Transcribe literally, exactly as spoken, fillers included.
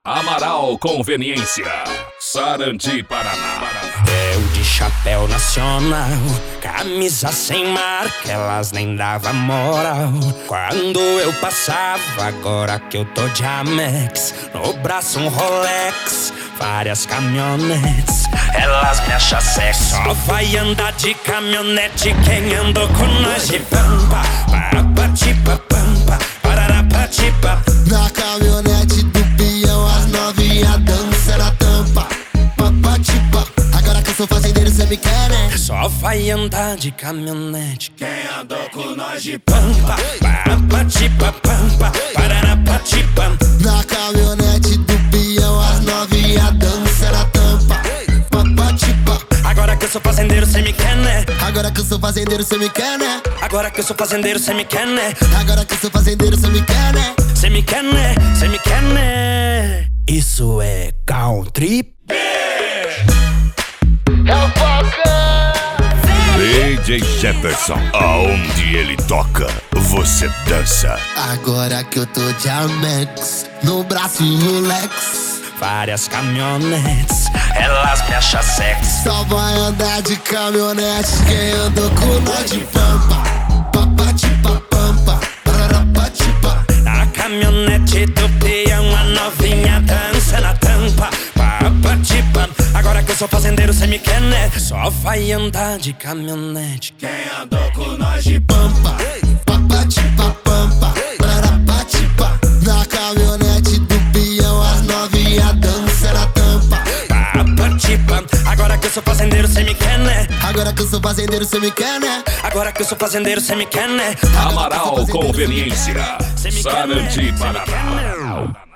Amaral Conveniência, Sarandi, Paraná. Eu de chapéu nacional, camisa sem marca, elas nem dava moral. Quando eu passava, agora que eu tô de Amex, no braço um Rolex, várias caminhonetes, elas me acham sexy. Só vai andar de caminhonete quem andou com nós de pampa. Parapatipa pampa, pararapatipa. Na caminhonete do peão, as novinha dança na tampa. Papatipa, agora que eu sou fazendeiro, cê me quer, né? Só vai andar de caminhonete quem andou com nós de pampa. Parapatipa pampa, pararapatipa. Na caminhonete do peão, as novinha dança na tampa. Papatipa, agora que eu sou fazendeiro, cê me quer, né? agora que eu sou fazendeiro, cê me quer, né? Agora que eu sou fazendeiro, cê me quer, né? Agora que eu sou fazendeiro, cê me quer, né? Cê me quer, né? Cê me quer, né? Isso é country. D J Jefferson, aonde ele toca, você dança. Agora que eu tô de Amex, no braço Rolex, várias caminhonetes, elas me acham sexy. só vai andar de caminhonete quem andou com nós de pampa. Papatipa pampa, pararapatipa. Na caminhonete do peão, a novinha dança na tampa. Papatipa, agora que eu sou fazendeiro, cê me quer, né? Só vai andar de caminhonete quem andou com nós de pampa. Papatipa pampa, pararapatipa. Na caminhonete do peão, as novinha dança na tampa. Papatipa, agora que eu sou fazendeiro, cê me quer, né? Agora que eu sou fazendeiro, cê me quer, né? Agora que eu sou fazendeiro, cê me quer, né? Amaral Conveniência, Sarandi, Paraná.